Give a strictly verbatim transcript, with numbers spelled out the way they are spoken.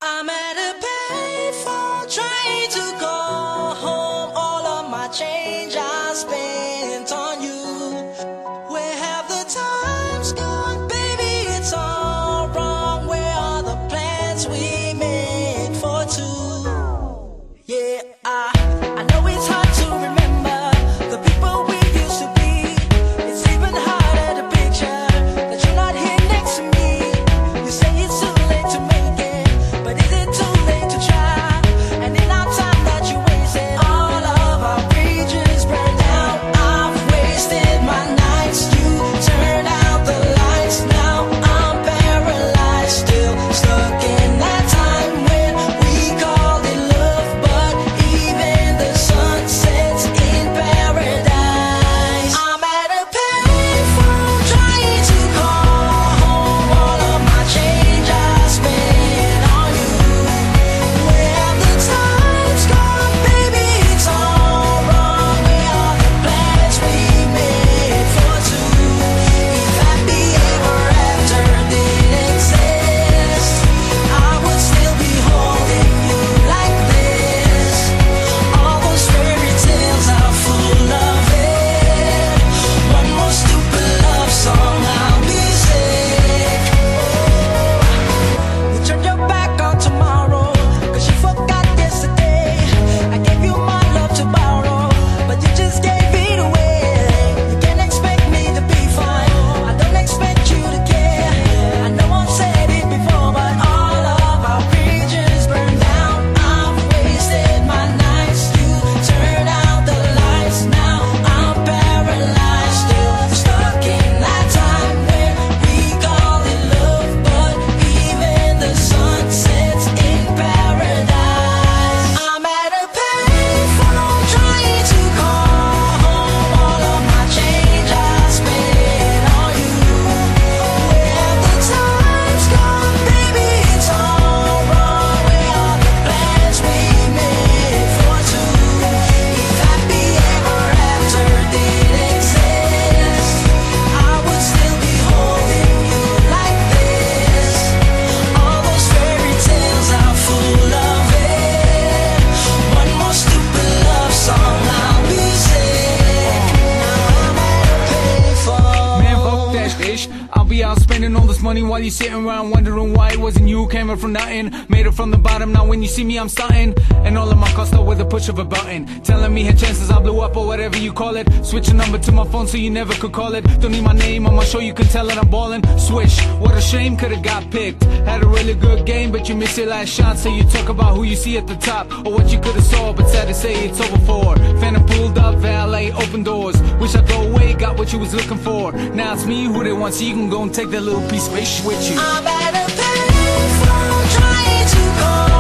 I'm at a payphone trying to call home. All of my change I spent on you. Where have the times gone, baby? It's all wrong. Where are the plans we made for two? Yeah, I, I know it's hard to remember the people we used to be. It's even harder to picture that you're not here next to me. You say it's too late to make it, but is it too late to try? And in our time that you wasted, all of our bridges burned out. I've wasted my nights. You turned out the lights. Now I'm paralyzed, still stuck in that time when we called it love. But even the sun sets in paradise. I'm at a payphone trying to call home. All of my change I spent on you. Where have the times gone, baby? It's all wrong. Where are the plans we made for two? If happy ever after didn't exist, I would still be holding you like this. All those fairy tales are full of it. One more stupid love song, I'll be sick. You turned your back on tomorrow, cause you forgot yesterday. I gave you my love to borrow, but you just gave it away. You can't expect me to be fine, I don't expect you to care. I know I've said it before, but all of our bridges burned down. I've wasted my nights. You turned out the lights. Now I'm paralyzed, still stuck in that time when we called it love. But even the sun sets in paradise. I'm at a payphone trying to call home. All of my change I spent on you. Where have the times gone, baby? It's all wrong. Where are the plans we made for two? If happy ever after didn't exist, I would still be holding you like this. All those fairy tales are full of it. One more stupid love song, I'll be sick. Now I'm at a payphone. Man, fuck that ish. I'll be out spending all this money while you sitting around wondering why it wasn't you. Came up from nothing, made it from the bottom. Now when you see me, I'm starting. And all of my cost with a push of a button. Telling me had chances I blew up or whatever you call it. Switch a number to my phone so you never could call it. Don't need my name on my show, you can tell that I'm ballin'. Swish, what a shame, could've got picked. Had a really good game, but you missed your last shot. So you talk about who you see at the top or what you could've saw, but sad to say it's over for. Phantom pulled up, valet, open doors. Wish I'd go away, got what you was looking for. Now it's me who they want, so you can go and take that little piece of ish with you. I'm at a payphone trying to call